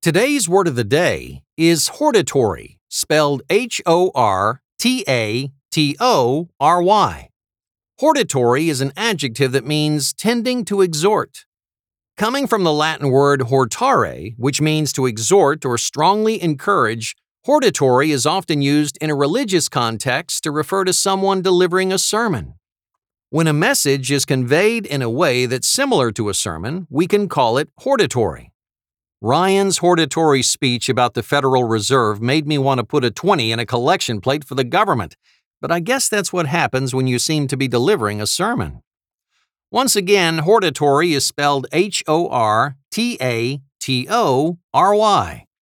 Today's word of the day is hortatory, spelled Hortatory. Hortatory is an adjective that means tending to exhort. Coming from the Latin word hortare, which means to exhort or strongly encourage, hortatory is often used in a religious context to refer to someone delivering a sermon. When a message is conveyed in a way that's similar to a sermon, we can call it hortatory. Ryan's hortatory speech about the Federal Reserve made me want to put a 20 in a collection plate for the government, but I guess that's what happens when you seem to be delivering a sermon. Once again, hortatory is spelled Hortatory.